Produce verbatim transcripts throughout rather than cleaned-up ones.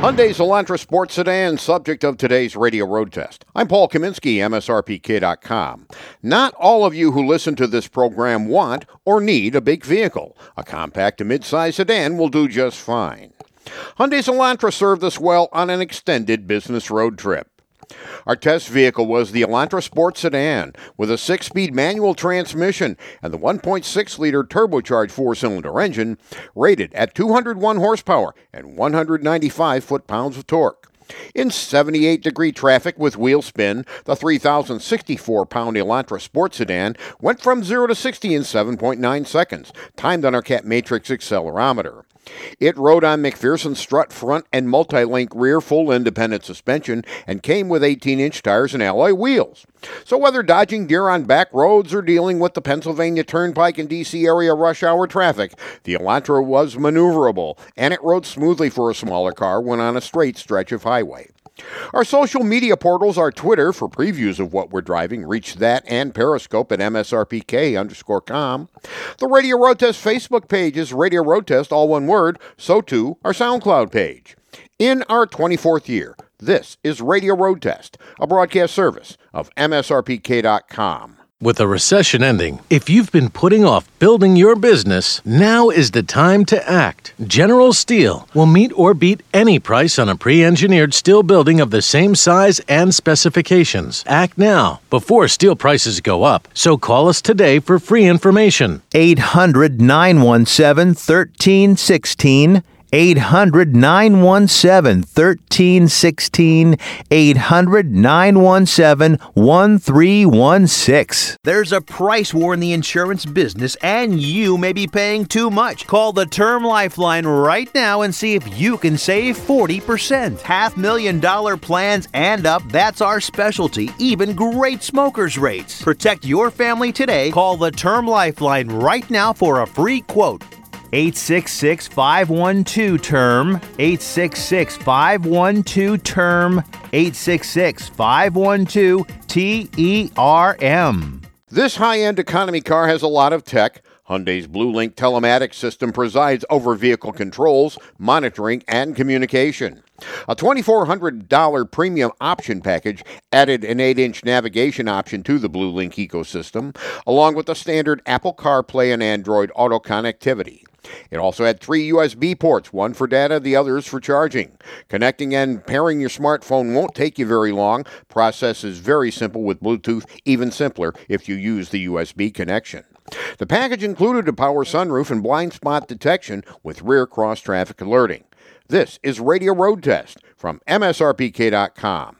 Hyundai's Elantra Sports Sedan, subject of today's radio road test. I'm Paul Kaminsky, M S R P K dot com. Not all of you who listen to this program want or need a big vehicle. A compact to mid-size sedan will do just fine. Hyundai's Elantra served us well on an extended business road trip. Our test vehicle was the Elantra Sports Sedan with a six-speed manual transmission and the one point six liter turbocharged four-cylinder engine rated at two hundred one horsepower and one hundred ninety-five foot-pounds of torque. In seventy-eight degree traffic with wheel spin, the three thousand sixty-four pound Elantra Sports Sedan went from zero to sixty in seven point nine seconds, timed on our Cat Matrix accelerometer. It rode on McPherson strut front and multi-link rear full independent suspension and came with eighteen inch tires and alloy wheels. So whether dodging deer on back roads or dealing with the Pennsylvania Turnpike and D C area rush hour traffic, the Elantra was maneuverable, and it rode smoothly for a smaller car when on a straight stretch of highway. Our social media portals are Twitter for previews of what we're driving. Reach that and Periscope at M S R P K underscore com. The Radio Road Test Facebook page is Radio Road Test, all one word. So too our SoundCloud page. In our twenty-fourth year, this is Radio Road Test, a broadcast service of M S R P K dot com. With a recession ending, if you've been putting off building your business, now is the time to act. General Steel will meet or beat any price on a pre-engineered steel building of the same size and specifications. Act now, before steel prices go up. So call us today for free information. eight hundred, nine one seven, one three one six. eight hundred, nine one seven, one three one six. eight hundred, nine one seven, one three one six. There's a price war in the insurance business, and you may be paying too much. Call the Term Lifeline right now and see if you can save forty percent. Half million dollar plans and up, that's our specialty. Even great smokers rates. Protect your family today. Call the Term Lifeline right now for a free quote. eight six six, five one two, T E R M, eight six six, five one two, T E R M, eight six six, five one two, T E R M. This high-end economy car has a lot of tech. Hyundai's BlueLink telematics system presides over vehicle controls, monitoring, and communication. A two thousand four hundred dollars premium option package added an eight inch navigation option to the BlueLink ecosystem, along with the standard Apple CarPlay and Android Auto connectivity. It also had three U S B ports, one for data, the others for charging. Connecting and pairing your smartphone won't take you very long. Process is very simple with Bluetooth, even simpler if you use the U S B connection. The package included a power sunroof and blind spot detection with rear cross-traffic alerting. This is Radio Road Test from M S R P K dot com.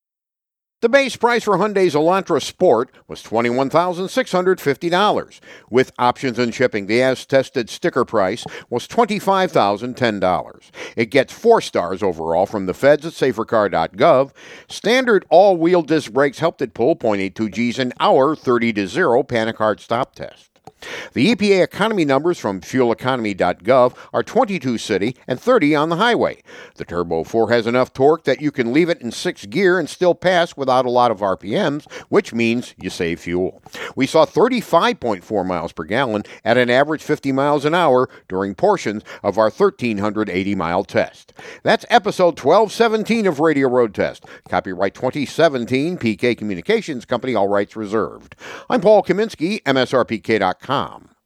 The base price for Hyundai's Elantra Sport was twenty-one thousand six hundred fifty dollars. With options and shipping, the as-tested sticker price was twenty-five thousand ten dollars. It gets four stars overall from the feds at safer car dot gov. Standard all-wheel disc brakes helped it pull zero point eight two G's an hour, thirty to zero panic hard stop test. The E P A economy numbers from fuel economy dot gov are twenty-two city and thirty on the highway. The Turbo four has enough torque that you can leave it in sixth gear and still pass without a lot of R P Ms, which means you save fuel. We saw thirty-five point four miles per gallon at an average fifty miles an hour during portions of our one thousand three hundred eighty mile test. That's episode twelve seventeen of Radio Road Test. Copyright twenty seventeen, P K Communications Company, all rights reserved. I'm Paul Kaminsky, M S R P K dot com.